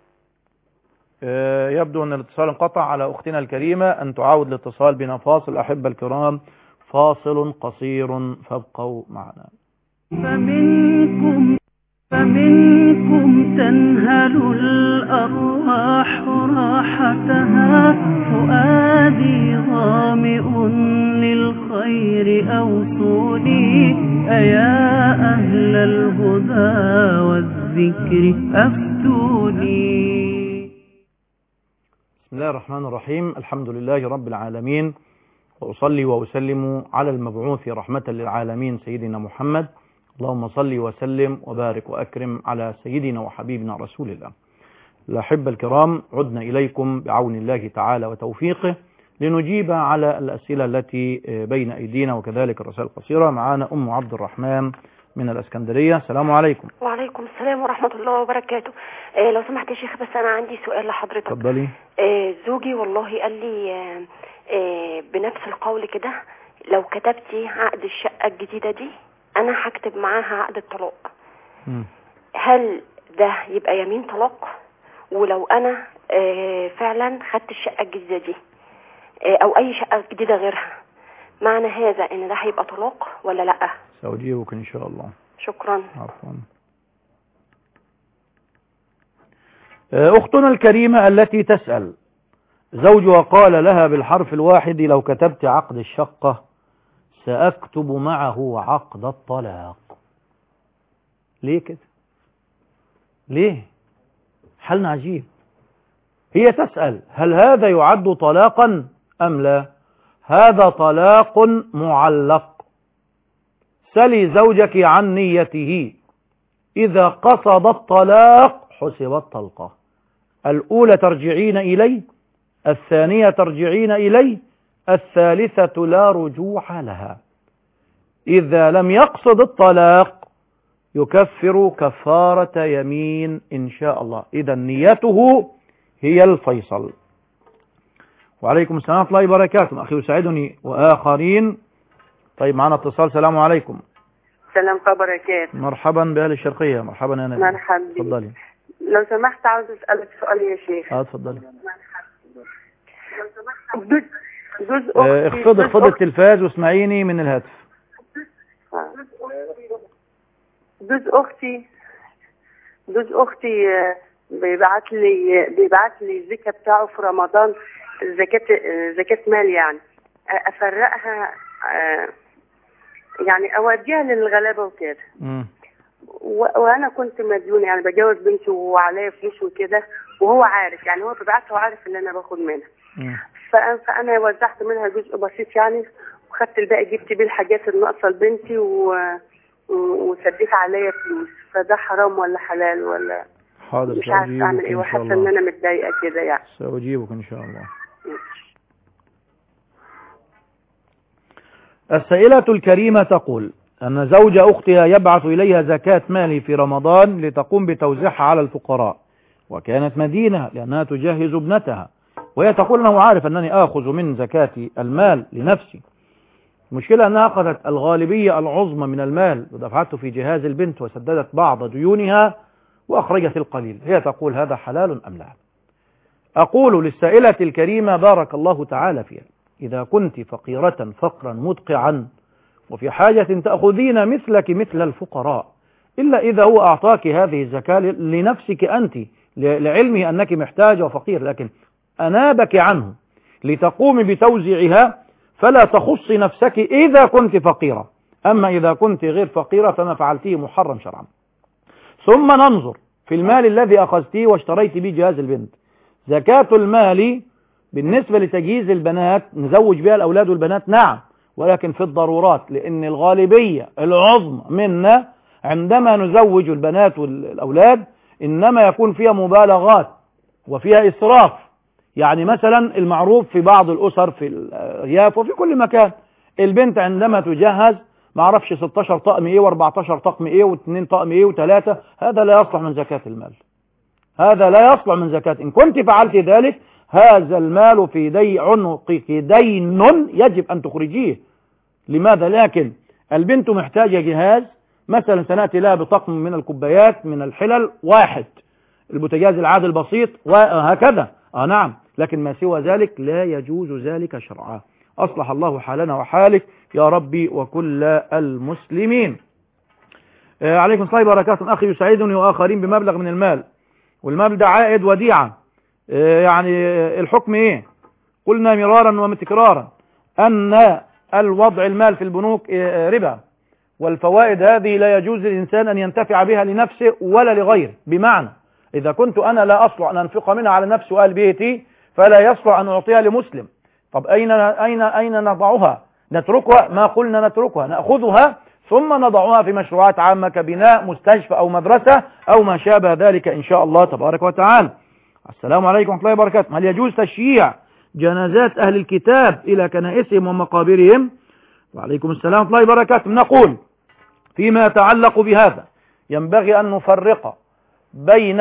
أه يبدو أن الاتصال انقطع. على أختنا الكريمة أن تعاود الاتصال بنا فاصل. أحبة الكرام فاصل قصير فابقوا معنا. فمنكم فمنكم تنهل الأرواح راحتها، فؤادي ظامئ للخير أوصوني، أيا أهل الهدى والذكر أفتوني. بسم الله الرحمن الرحيم. الحمد لله رب العالمين، وأصلي وأسلم على المبعوث رحمة للعالمين سيدنا محمد. اللهم صل وسلم وبارك وأكرم على سيدنا وحبيبنا رسول الله. الأحبة الكرام، عدنا إليكم بعون الله تعالى وتوفيقه لنجيب على الأسئلة التي بين أيدينا وكذلك الرسائل القصيرة. معنا أم عبد الرحمن من الأسكندرية. السلام عليكم. وعليكم السلام ورحمة الله وبركاته. آه لو سمحت يا شيخ، بس أنا عندي سؤال لحضرتك. اتفضلي. آه زوجي والله قال لي آه آه بنفس القول كده، لو كتبتي عقد الشقة الجديدة دي أنا هكتب معاها عقد الطلاق. م. هل ده يبقى يمين طلاق؟ ولو أنا آه فعلا خدت الشقة الجديدة دي آه أو أي شقة جديدة غيرها، معنى هذا إن ده هيبقى طلاق ولا لأ؟ سأجيبك إن شاء الله. شكرا. عفوا. أختنا الكريمة التي تسأل، زوجها قال لها بالحرف الواحد لو كتبت عقد الشقة سأكتب معه عقد الطلاق. ليه كده؟ ليه؟ حل عجيب. هي تسأل هل هذا يعد طلاقا أم لا؟ هذا طلاق معلق. سلي زوجك عن نيته، إذا قصد الطلاق حسبت طلقة. الأولى ترجعين إليه، الثانية ترجعين إليه، الثالثة لا رجوع لها. إذا لم يقصد الطلاق يكفر كفارة يمين إن شاء الله. إذا نيته هي الفيصل. وعليكم السلام ورحمة الله وبركاته. أخي يساعدني وآخرين. طيب معنا اتصال. السلام عليكم. السلام وبركاته. مرحبا بأهل الشرقية. مرحبا يا نبي. مرحبا. تفضلي. لو سمحت عاوز أسألك سؤال يا شيخ. اه تفضلي. جوز جوز أختي. اخفض اخفض التلفاز واسمعيني من الهاتف. جوز أختي جوز أختي بيبعت لي بيبعت لي الزكاة بتاعه في رمضان، زكاة زكاة مال يعني. أفرقها يعني اوديها للغلابه وكده. مم. و- وانا كنت مديونه، يعني بجوز بنتي وعليا فلوس وكده، وهو عارف، يعني هو ببعتها وعارف اللي انا باخد منها. مم. ف- فانا وزعت منها جزء بسيط يعني، وخدت الباقي جبت بيه الحاجات الناقصه لبنتي و... و- وسديت عليا فلوس. فده حرام ولا حلال ولا حاضر، مش عارفه سأجيبك اعمل ايه، إن شاء وحاسه ان الله. انا متضايقه كده يعني. سأجيبك إن شاء الله. السائلة الكريمة تقول أن زوج أختها يبعث إليها زكاة ماله في رمضان لتقوم بتوزيعها على الفقراء، وكانت مدينة لأنها تجهز ابنتها، وهي تقول أنه عارف أنني آخذ من زكاة المال لنفسي. المشكلة أنها أخذت الغالبية العظمى من المال ودفعته في جهاز البنت وسددت بعض ديونها وأخرجت القليل. هي تقول هذا حلال أم لا؟ أقول للسائلة الكريمة بارك الله تعالى فيها، إذا كنت فقيرة فقرا مدقعا وفي حاجة تأخذين مثلك مثل الفقراء، إلا إذا هو أعطاك هذه الزكاة لنفسك أنت لعلمه أنك محتاجة وفقير، لكن أنابك عنه لتقوم بتوزيعها فلا تخصي نفسك إذا كنت فقيرة. أما إذا كنت غير فقيرة فما فعلته محرم شرعا. ثم ننظر في المال الذي أخذتيه واشتريت به جهاز البنت. زكاة المال بالنسبة لتجهيز البنات نزوج بها الأولاد والبنات نعم، ولكن في الضرورات، لأن الغالبية العظمى منا عندما نزوج البنات والأولاد إنما يكون فيها مبالغات وفيها إسراف. يعني مثلا المعروف في بعض الأسر في الأرياف وفي كل مكان، البنت عندما تجهز ما عرفش ستاشر طقم ايه واربعتاشر طقم ايه واثنين طقم ايه وثلاثة، هذا لا يصلح من زكاة المال، هذا لا يصلح من زكاة. إن كنت فعلت ذلك هذا المال في دي عنقك دين يجب أن تخرجيه. لماذا؟ لكن البنت محتاجة جهاز مثلا سنأتي لها بطقم من الكوبايات من الحلل واحد، البوتاجاز العادي البسيط وهكذا، آه نعم، لكن ما سوى ذلك لا يجوز ذلك شرعا. أصلح الله حالنا وحالك يا ربي وكل المسلمين. آه عليكم السلام وبركاته. أخي يساعدني وآخرين بمبلغ من المال، والمال ده عائد وديعة، آه يعني الحكم إيه؟ قلنا مرارا وتكرارا أن الوضع المال في البنوك آه ربا، والفوائد هذه لا يجوز للإنسان أن ينتفع بها لنفسه ولا لغيره. بمعنى إذا كنت أنا لا أصلح أن أنفق منها على نفسي وأهل بيتي فلا يصلح أن أعطيها لمسلم. طب أين أين أين نضعها؟ نتركها؟ ما قلنا نتركها، نأخذها ثم نضعها في مشروعات عامة كبناء مستشفى أو مدرسة أو ما شابه ذلك إن شاء الله تبارك وتعالى. السلام عليكم ورحمة الله وبركاته. هل يجوز تشييع جنازات أهل الكتاب إلى كنائسهم ومقابرهم؟ وعليكم السلام ورحمة الله وبركاته. نقول فيما يتعلق بهذا ينبغي أن نفرق بين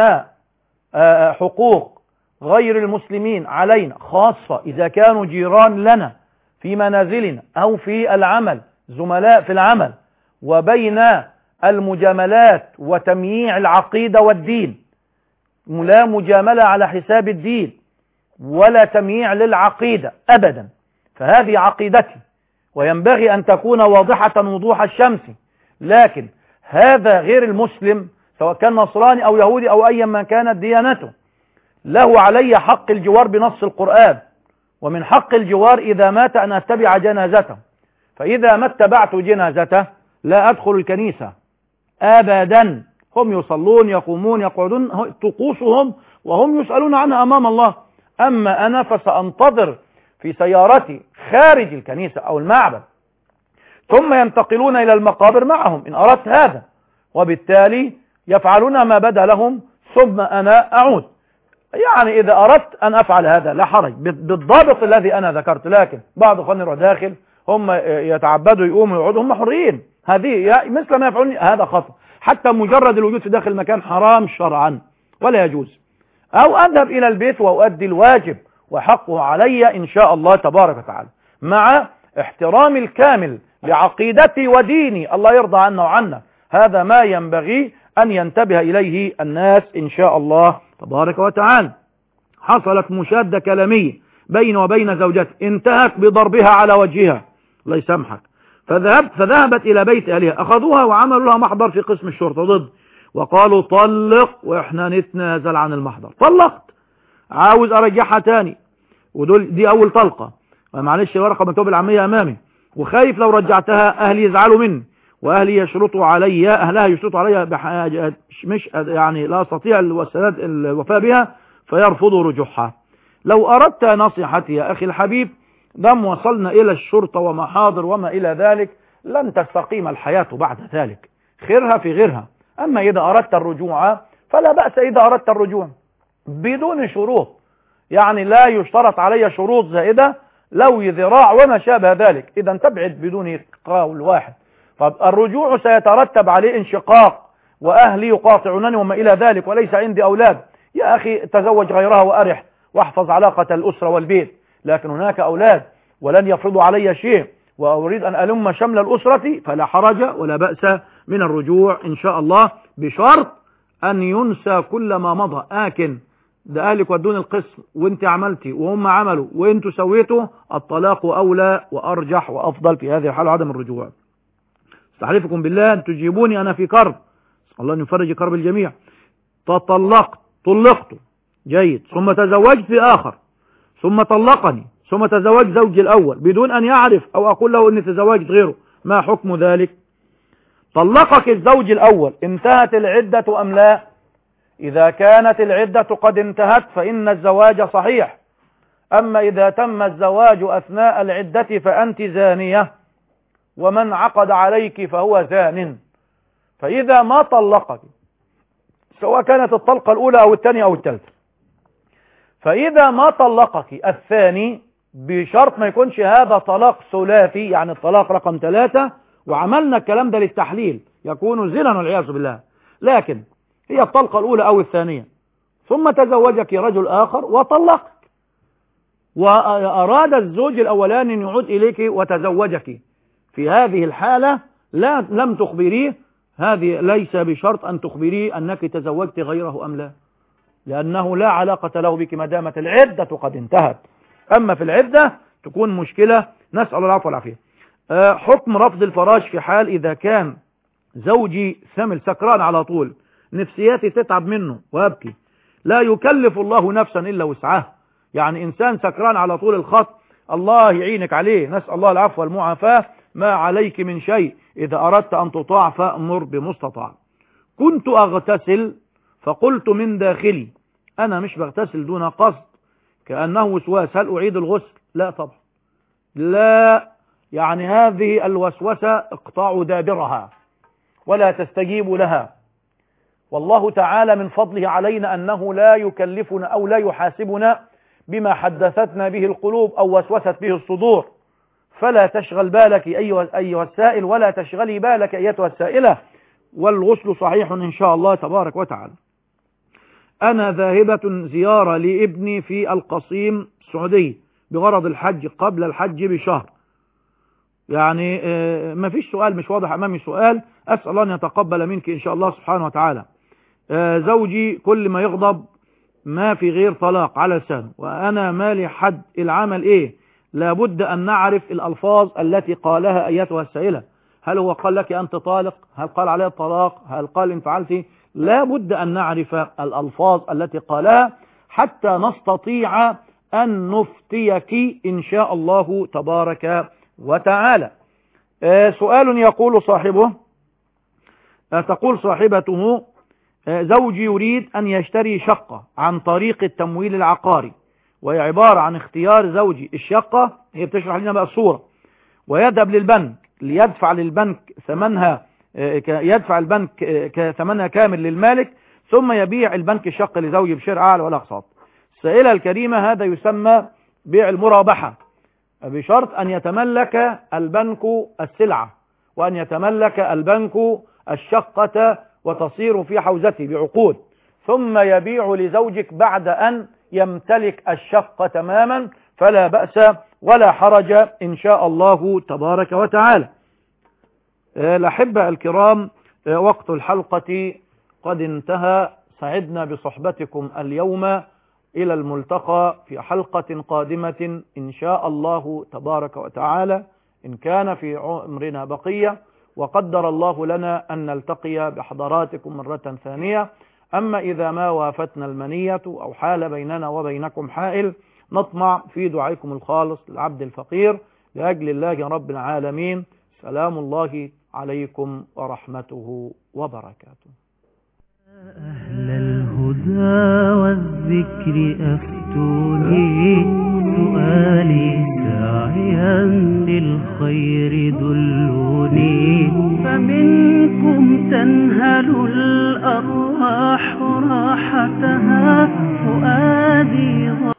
حقوق غير المسلمين علينا، خاصة إذا كانوا جيران لنا في منازلنا أو في العمل، زملاء في العمل، وبين المجاملات وتمييع العقيدة والدين. لا مجاملة على حساب الدين ولا تمييع للعقيدة أبدا، فهذه عقيدتي وينبغي أن تكون واضحة وضوح الشمس. لكن هذا غير المسلم سواء كان نصراني أو يهودي أو أيا ما كانت ديانته له علي حق الجوار بنص القرآن، ومن حق الجوار إذا مات أن أتبع جنازته، فإذا ما اتبعت جنازته لا أدخل الكنيسة أبدا. هم يصلون يقومون يقعدون طقوسهم وهم يسألون عنها أمام الله. أما أنا فسأنتظر في سيارتي خارج الكنيسة أو المعبد، ثم ينتقلون إلى المقابر معهم إن أردت هذا، وبالتالي يفعلون ما بدا لهم ثم أنا أعود. يعني إذا أردت أن أفعل هذا لا حرج بالضابط الذي أنا ذكرت، لكن بعض أخواني يروح داخل هم يتعبدوا يقوموا يقعدوا هم حرين، هذه مثل ما يفعلون هذا خطأ. حتى مجرد الوجود في داخل المكان حرام شرعا ولا يجوز. أو أذهب إلى البيت وأؤدي الواجب وحقه علي إن شاء الله تبارك وتعالى مع احترام الكامل لعقيدتي وديني، الله يرضى عنا وعنا. هذا ما ينبغي أن ينتبه إليه الناس إن شاء الله تبارك وتعالى. حصلت مشادة كلامية بين وبين زوجتي انتهت بضربها على وجهها الله يسامحك، فذهب فذهبت إلى بيت أهلها، أخذوها وعملوا لها محضر في قسم الشرطة ضد، وقالوا طلق وإحنا نتنازل عن المحضر. طلقت، عاوز أرجعها تاني، ودول دي أول طلقة، معلش ورقة مكتوب العامية أمامي، وخايف لو رجعتها أهلي يزعلوا مني وأهلي يشرطوا علي أهلها يشرطوا علي بحاجة مش يعني لا أستطيع الوفاء بها فيرفضوا رجوعها. لو أردت نصيحتي يا أخي الحبيب دام وصلنا إلى الشرطة ومحاضر وما إلى ذلك لن تستقيم الحياة بعد ذلك، خيرها في غيرها. أما إذا أردت الرجوع فلا بأس إذا أردت الرجوع بدون شروط، يعني لا يشترط علي شروط زائدة لو ذراع وما شابه ذلك، إذا تبعد بدون قول واحد. طب الرجوع سيترتب عليه انشقاق وأهلي يقاطعونني وما إلى ذلك وليس عندي أولاد، يا أخي تزوج غيرها وأرح واحفظ علاقة الأسرة والبيت، لكن هناك أولاد ولن يفرضوا علي شيء وأريد أن ألم شمل الأسرة فلا حرج ولا بأس من الرجوع إن شاء الله، بشرط أن ينسى كل ما مضى. لكن ده أهلك ودون القسم وانت عملتي وهم عملوا وانتوا سويتوا، الطلاق أولى وأرجح وأفضل في هذه الحالة عدم الرجوع. استحلفكم بالله أن تجيبوني أنا في كرب، الله أن يفرج كرب الجميع. تطلقت طلقت جيد ثم تزوجت آخر ثم طلقني ثم تزوج زوجي الأول بدون أن يعرف أو أقول له أني تزوجت غيره، ما حكم ذلك؟ طلقك الزوج الأول، انتهت العدة أم لا؟ إذا كانت العدة قد انتهت فإن الزواج صحيح، أما إذا تم الزواج أثناء العدة فأنت زانية ومن عقد عليك فهو زان. فإذا ما طلقك سواء كانت الطلقة الأولى أو الثانية أو الثالثة، فإذا ما طلقك الثاني بشرط ما يكونش هذا طلاق ثلاثي يعني الطلاق رقم ثلاثة، وعملنا الكلام ده للتحليل يكون زنا والعياذ بالله، لكن هي الطلقة الأولى أو الثانية ثم تزوجك رجل آخر وطلقك وأراد الزوج الأولاني أن يعود إليك وتزوجك، في هذه الحالة لا لم تخبريه، هذه ليس بشرط أن تخبريه أنك تزوجت غيره أم لا، لأنه لا علاقة له بك ما دامت العدة قد انتهت. أما في العدة تكون مشكلة، نسأل العفو والعافية. أه حكم رفض الفراش في حال إذا كان زوجي ثمل سكران على طول، نفسياتي تتعب منه وأبكي، لا يكلف الله نفسا إلا وسعها، يعني إنسان سكران على طول الخط الله يعينك عليه، نسأل الله العفو والمعافاة، ما عليك من شيء، إذا أردت أن تطاع فأمر بمستطاع. كنت أغتسل فقلت من داخلي أنا مش بغتسل دون قصد كأنه وسواس، هل أعيد الغسل؟ لا طبعا، لا، يعني هذه الوسوسة اقطعوا دابرها ولا تستجيبوا لها، والله تعالى من فضله علينا أنه لا يكلفنا أو لا يحاسبنا بما حدثتنا به القلوب أو وسوست به الصدور، فلا تشغل بالك أيها, أيها السائل ولا تشغلي بالك أيتها السائلة، والغسل صحيح إن شاء الله تبارك وتعالى. أنا ذاهبة زيارة لابني في القصيم السعودية بغرض الحج قبل الحج بشهر، يعني ما فيش سؤال مش واضح أمامي سؤال، أسأل الله أن يتقبل منك إن شاء الله سبحانه وتعالى. زوجي كل ما يغضب ما في غير طلاق على لسانه، وأنا مالي حد العمل إيه؟ لابد أن نعرف الألفاظ التي قالها أيتها السائلة، هل هو قال لك أنت طالق؟ هل قال عليه الطلاق؟ هل قال إن فعلتي؟ لابد أن نعرف الألفاظ التي قالها حتى نستطيع أن نفتيك إن شاء الله تبارك وتعالى. سؤال يقول صاحبه، تقول صاحبته زوجي يريد أن يشتري شقة عن طريق التمويل العقاري، وهي عبارة عن اختيار زوجي الشقة، هي بتشرح لنا بقى الصورة، ويذهب للبنك ليدفع للبنك ثمنها، يدفع البنك ثمنها كامل للمالك، ثم يبيع البنك الشقة لزوجي بشير أعلى ولا أقساط. السائلة الكريمة هذا يسمى بيع المرابحة، بشرط أن يتملك البنك السلعة وأن يتملك البنك الشقة وتصير في حوزته بعقود، ثم يبيع لزوجك بعد أن يمتلك الشقة تماما، فلا بأس ولا حرج إن شاء الله تبارك وتعالى. الأحبة الكرام، وقت الحلقة قد انتهى، سعدنا بصحبتكم اليوم، إلى الملتقى في حلقة قادمة إن شاء الله تبارك وتعالى، إن كان في عمرنا بقية وقدر الله لنا أن نلتقي بحضراتكم مرة ثانية. أما إذا ما وافتنا المنية أو حال بيننا وبينكم حائل، نطمع في دعائكم الخالص للعبد الفقير لأجل الله يا رب العالمين. سلام الله عليكم ورحمته وبركاته. أهل الهدى والذكر أفتوني، سؤالي ساعيا للخير دلوني، فمنكم تنهل الأرواح راحتها، فؤادي